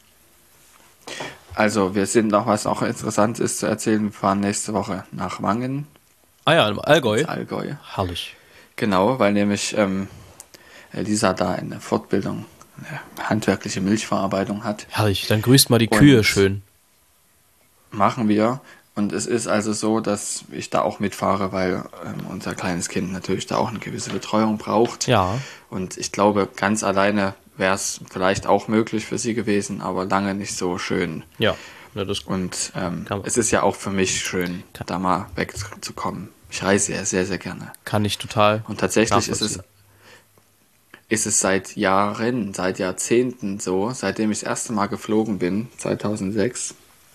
Also wir sind noch, was auch interessant ist zu erzählen, wir fahren nächste Woche nach Wangen. Ah ja, im Allgäu. Allgäu. Herrlich. Genau, weil nämlich Lisa da eine Fortbildung, eine handwerkliche Milchverarbeitung hat. Herrlich, dann grüßt mal die Kühe schön. Machen wir. Und es ist also so, dass ich da auch mitfahre, weil unser kleines Kind natürlich da auch eine gewisse Betreuung braucht. Ja. Und ich glaube, ganz alleine wäre es vielleicht auch möglich für sie gewesen, aber lange nicht so schön. Ja. Und es ist ja auch für mich schön, da mal wegzukommen. Ich reise ja sehr, sehr gerne. Kann ich total. Und tatsächlich ist es seit Jahren, seit Jahrzehnten so, seitdem ich das erste Mal geflogen bin, 2006,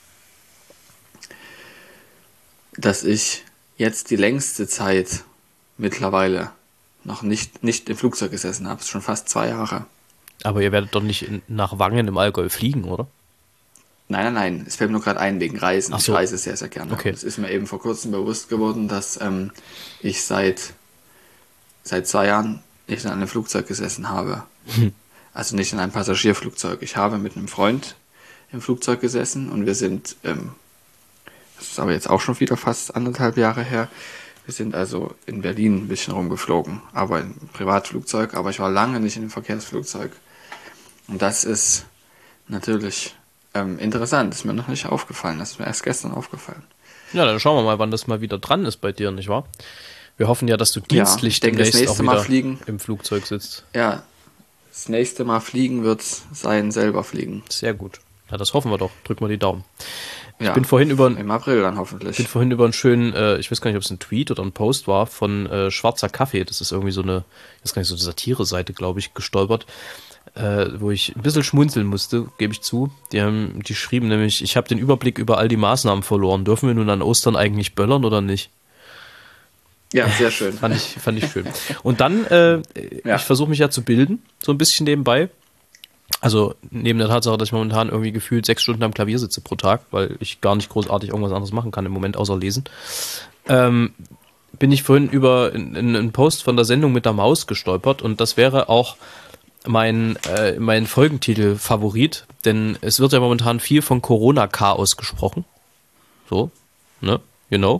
dass ich jetzt die längste Zeit mittlerweile noch nicht im Flugzeug gesessen habe. Schon fast 2 Jahre. Aber ihr werdet doch nicht nach Wangen im Allgäu fliegen, oder? Nein. Es fällt mir nur gerade ein wegen Reisen. Ach so. Ich reise sehr, sehr gerne. Okay. Es ist mir eben vor kurzem bewusst geworden, dass ich seit 2 Jahren nicht in einem Flugzeug gesessen habe. Also nicht in einem Passagierflugzeug. Ich habe mit einem Freund im Flugzeug gesessen und wir sind, das ist aber jetzt auch schon wieder fast 1,5 Jahre her, wir sind also in Berlin ein bisschen rumgeflogen, aber im Privatflugzeug, aber ich war lange nicht in einem Verkehrsflugzeug. Und das ist natürlich interessant, ist mir noch nicht aufgefallen, das ist mir erst gestern aufgefallen. Ja, dann schauen wir mal, wann das mal wieder dran ist bei dir, nicht wahr? Wir hoffen ja, dass du dienstlich demnächst auch wieder im Flugzeug sitzt. Ja, das nächste Mal fliegen wird sein, selber fliegen. Sehr gut. Ja, das hoffen wir doch. Drück mal die Daumen. Ja, ich bin vorhin im April dann hoffentlich. Ich bin vorhin über einen schönen, ich weiß gar nicht, ob es ein Tweet oder ein Post war, von Schwarzer Kaffee. Das ist irgendwie so eine Satire-Seite, glaube ich, gestolpert, wo ich ein bisschen schmunzeln musste, gebe ich zu. Die schrieben nämlich, ich habe den Überblick über all die Maßnahmen verloren. Dürfen wir nun an Ostern eigentlich böllern oder nicht? Ja, sehr schön. Fand ich schön. Und dann, ich versuche mich ja zu bilden, so ein bisschen nebenbei. Also neben der Tatsache, dass ich momentan irgendwie gefühlt 6 Stunden am Klavier sitze pro Tag, weil ich gar nicht großartig irgendwas anderes machen kann im Moment, außer lesen, bin ich vorhin über einen Post von der Sendung mit der Maus gestolpert und das wäre auch mein Folgentitel-Favorit, denn es wird ja momentan viel von Corona-Chaos gesprochen. So, ne? You know.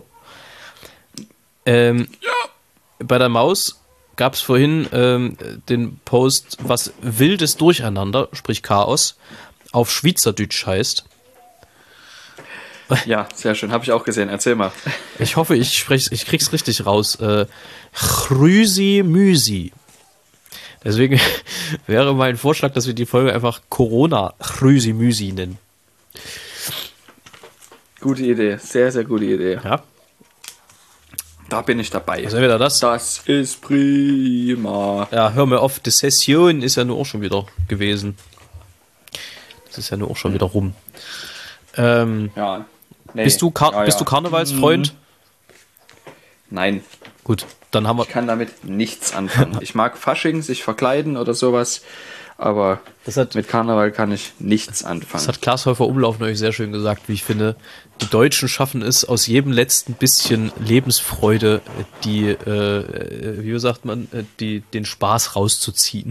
Bei der Maus gab es vorhin den Post, was wildes Durcheinander, sprich Chaos, auf Schweizerdeutsch heißt. Ja, sehr schön. Habe ich auch gesehen. Erzähl mal. Ich hoffe, ich krieg's richtig raus. Chrüsi Müsi. Deswegen wäre mein Vorschlag, dass wir die Folge einfach Corona Chrüsi Müsi nennen. Gute Idee. Sehr, sehr gute Idee. Ja. Da bin ich dabei. Also entweder das. Das ist prima. Ja, hör mir auf. Die Session ist ja nur auch schon wieder gewesen. Das ist ja nur auch schon wieder rum. Ja. Nee. Bist du Karnevalsfreund? Nein. Gut, dann haben wir. Ich kann damit nichts anfangen. Ich mag Fasching, sich verkleiden oder sowas, aber mit Karneval kann ich nichts anfangen. Das hat Klaas Häufer Umlauf neulich sehr schön gesagt, wie ich finde. Die Deutschen schaffen es, aus jedem letzten bisschen Lebensfreude wie sagt man, den Spaß rauszuziehen.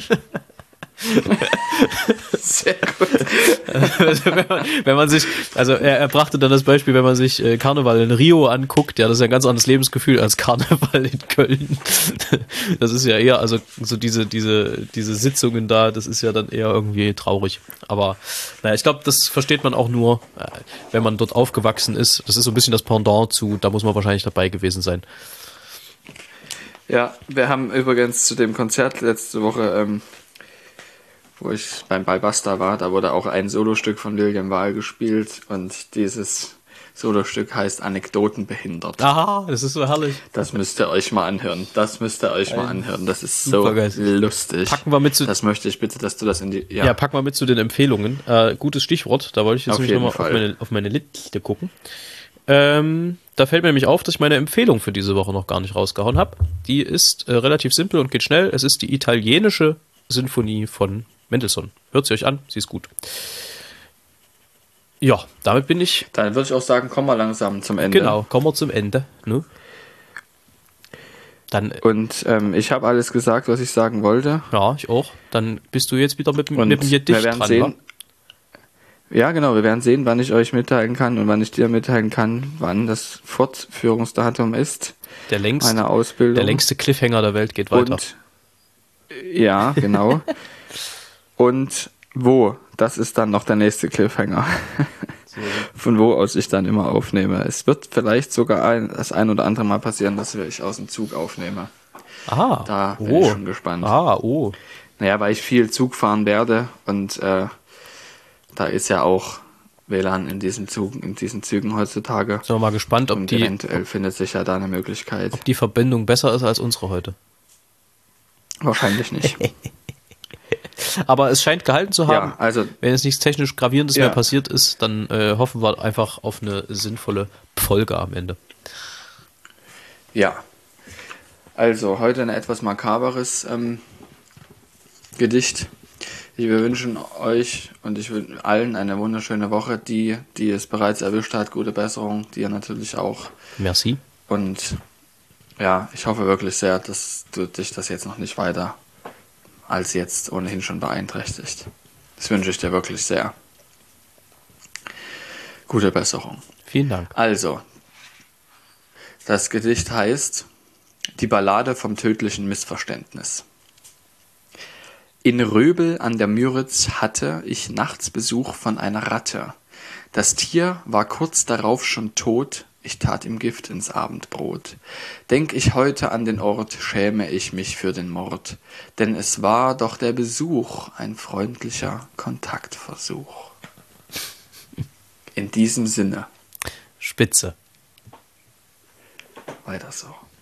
Sehr gut. wenn man sich, also er brachte dann das Beispiel, wenn man sich Karneval in Rio anguckt, ja, das ist ja ein ganz anderes Lebensgefühl als Karneval in Köln. Das ist ja eher, also so diese Sitzungen da, das ist ja dann eher irgendwie traurig. Aber naja, ich glaube, das versteht man auch nur, wenn man dort aufgewachsen ist. Das ist so ein bisschen das Pendant zu, da muss man wahrscheinlich dabei gewesen sein. Ja, wir haben übrigens zu dem Konzert letzte Woche, wo ich beim Ballbuster war, da wurde auch ein Solostück von William Wahl gespielt und dieses Solostück heißt Anekdoten behindert. Aha, das ist so herrlich. Das müsst ihr euch mal anhören. Das ist so lustig. Packen wir mit zu. Das möchte ich bitte, dass du das in die. Ja, packen wir mit zu den Empfehlungen. Gutes Stichwort. Da wollte ich jetzt nämlich nochmal auf meine Liste gucken. Da fällt mir nämlich auf, dass ich meine Empfehlung für diese Woche noch gar nicht rausgehauen habe. Die ist relativ simpel und geht schnell. Es ist die italienische Sinfonie von Mendelssohn. Hört sie euch an, sie ist gut. Ja, damit bin ich. Dann würde ich auch sagen, komm mal langsam zum Ende. Genau, kommen wir zum Ende. Ne? Dann, und ich habe alles gesagt, was ich sagen wollte. Ja, ich auch. Dann bist du jetzt wieder mit dem Gedicht wir werden dran, sehen. wa? Ja, genau, wir werden sehen, wann ich euch mitteilen kann und wann ich dir mitteilen kann, wann das Fortführungsdatum ist. Meiner Ausbildung. Der längste Cliffhanger der Welt geht weiter. Und, ja, genau. Und wo? Das ist dann noch der nächste Cliffhanger. Von wo aus ich dann immer aufnehme. Es wird vielleicht sogar das ein oder andere Mal passieren, dass ich aus dem Zug aufnehme. Ah. Da bin ich schon gespannt. Naja, weil ich viel Zug fahren werde und da ist ja auch WLAN in diesen Zügen heutzutage. Sind wir mal gespannt, ob eventuell findet sich ja da eine Möglichkeit. Ob die Verbindung besser ist als unsere heute. Wahrscheinlich nicht. Aber es scheint gehalten zu haben. Ja, also, wenn jetzt nichts technisch Gravierendes mehr passiert ist, dann hoffen wir einfach auf eine sinnvolle Folge am Ende. Ja. Also, heute ein etwas makaberes Gedicht. Wir wünschen euch und ich wünsche allen eine wunderschöne Woche. Die es bereits erwischt hat, gute Besserung. Dir natürlich auch. Merci. Und ja, ich hoffe wirklich sehr, dass du dich das jetzt noch nicht weiter als jetzt ohnehin schon beeinträchtigt. Das wünsche ich dir wirklich sehr. Gute Besserung. Vielen Dank. Also, das Gedicht heißt Die Ballade vom tödlichen Missverständnis. In Röbel an der Müritz hatte ich nachts Besuch von einer Ratte. Das Tier war kurz darauf schon tot, ich tat ihm Gift ins Abendbrot. Denk ich heute an den Ort, schäme ich mich für den Mord, denn es war doch der Besuch ein freundlicher Kontaktversuch. In diesem Sinne. Spitze. Weiter so.